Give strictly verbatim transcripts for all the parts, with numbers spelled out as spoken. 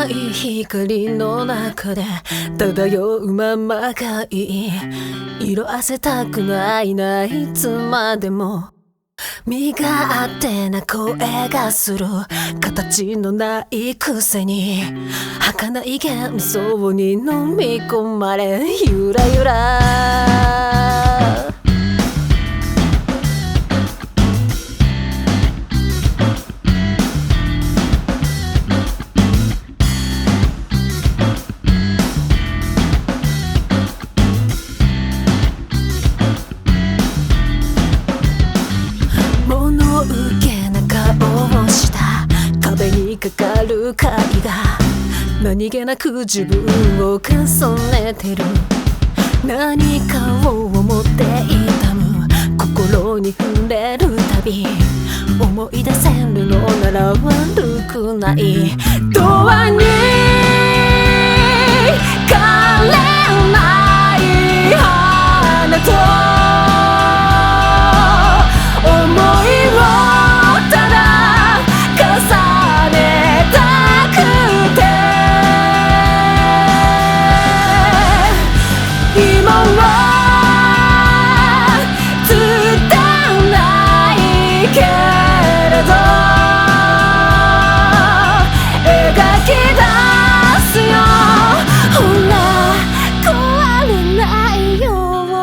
暗い光の中で漂うままがいい。色あせたくないな、いつまでも身勝手な声がする。形のないくせに儚い幻想に飲み込まれ、ゆらゆらかかる貝が何気なく自分を重ねてる。何かを思って痛む心に触れるたび、思い出せるのなら悪くない。ドアに枯れない花と思いをただ重ねたくて、今は伝えないけれど描き出すよ。ほら壊れないよ。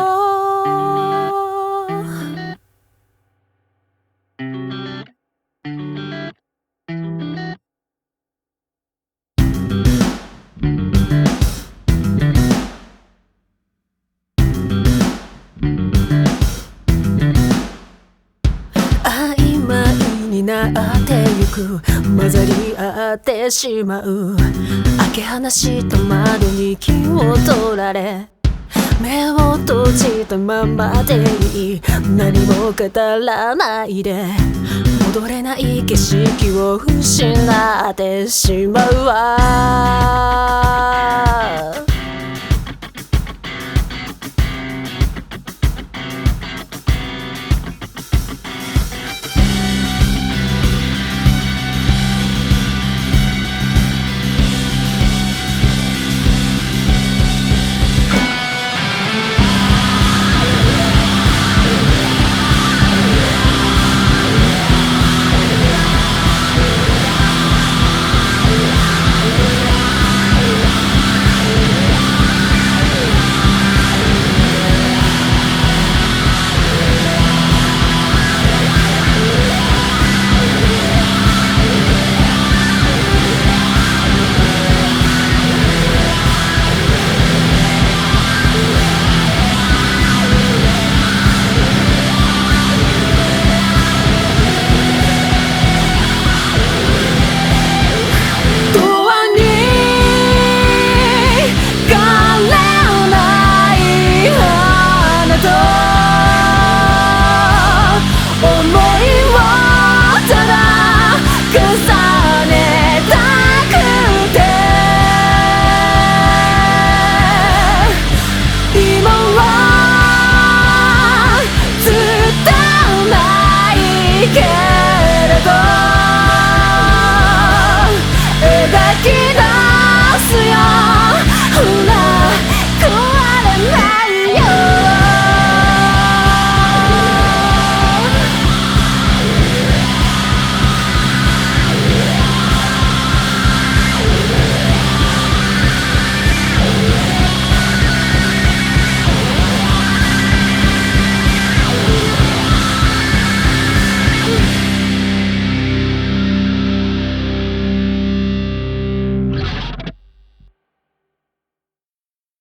曖昧になってゆく、混ざり合ってしまう。開け放した窓に気を取られ、目を閉じたままでいい。何も語らないで戻れない景色を失ってしまうわ。